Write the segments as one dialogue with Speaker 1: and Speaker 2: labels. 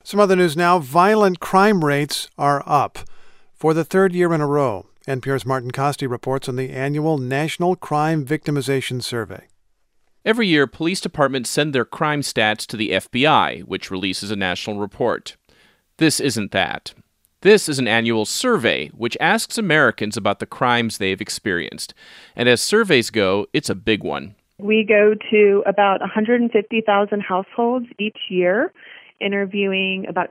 Speaker 1: Some other news now. Violent crime rates are up for the third year in a row. NPR's Martin Costi reports on the annual National Crime Victimization Survey.
Speaker 2: Every year, police departments send their crime stats to the FBI, which releases a national report. This isn't that. This is an annual survey, which asks Americans about the crimes they've experienced. And as surveys go, it's a big one.
Speaker 3: We go to about 150,000 households each year, interviewing about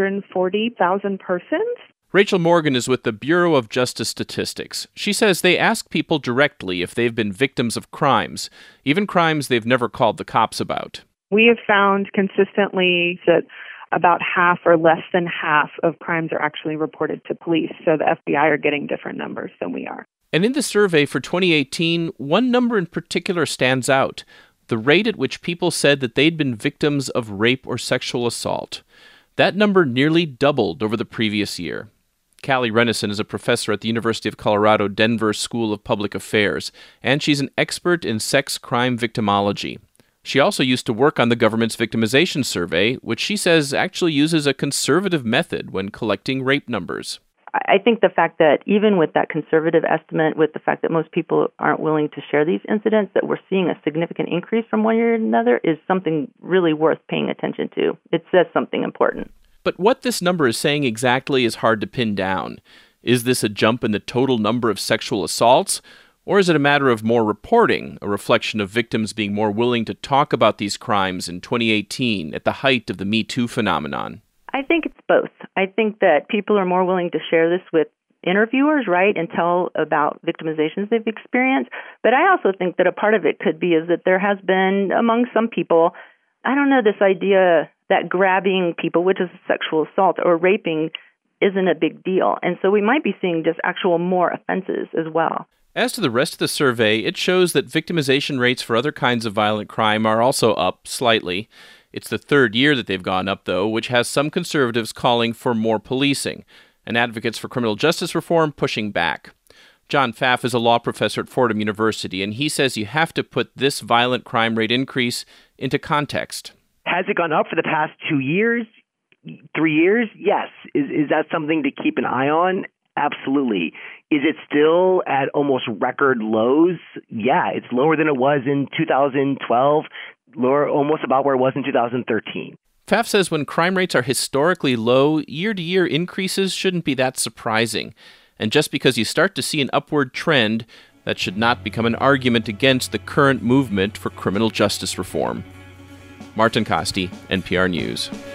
Speaker 3: 240,000 persons.
Speaker 2: Rachel Morgan is with the Bureau of Justice Statistics. She says they ask people directly if they've been victims of crimes, even crimes they've never called the cops about.
Speaker 3: We have found consistently that about half or less than half of crimes are actually reported to police, so the FBI are getting different numbers than we are.
Speaker 2: And in the survey for 2018, one number in particular stands out: the rate at which people said that they'd been victims of rape or sexual assault. That number nearly doubled over the previous year. Callie Rennison is a professor at the University of Colorado Denver School of Public Affairs, and she's an expert in sex crime victimology. She also used to work on the government's victimization survey, which she says actually uses a conservative method when collecting rape numbers.
Speaker 4: I think the fact that even with that conservative estimate, with the fact that most people aren't willing to share these incidents, that we're seeing a significant increase from one year to another is something really worth paying attention to. It says something important.
Speaker 2: But what this number is saying exactly is hard to pin down. Is this a jump in the total number of sexual assaults? Or is it a matter of more reporting, a reflection of victims being more willing to talk about these crimes in 2018 at the height of the Me Too phenomenon?
Speaker 4: I think it's both. I think that people are more willing to share this with interviewers, right, and tell about victimizations they've experienced. But I also think that a part of it could be is that there has been, among some people, I don't know, this idea that grabbing people, which is sexual assault or raping, isn't a big deal. And so we might be seeing just actual more offenses as well.
Speaker 2: As to the rest of the survey, it shows that victimization rates for other kinds of violent crime are also up slightly. It's the third year that they've gone up, though, which has some conservatives calling for more policing, and advocates for criminal justice reform pushing back. John Pfaff is a law professor at Fordham University, and he says you have to put this violent crime rate increase into context.
Speaker 5: Has it gone up for the past 2 years, 3 years? Yes. Is that something to keep an eye on? Absolutely. Is it still at almost record lows? Yeah, it's lower than it was in 2012, lower almost about where it was in 2013.
Speaker 2: Pfaff says when crime rates are historically low, year-to-year increases shouldn't be that surprising. And just because you start to see an upward trend, that should not become an argument against the current movement for criminal justice reform. Martin Costi, NPR News.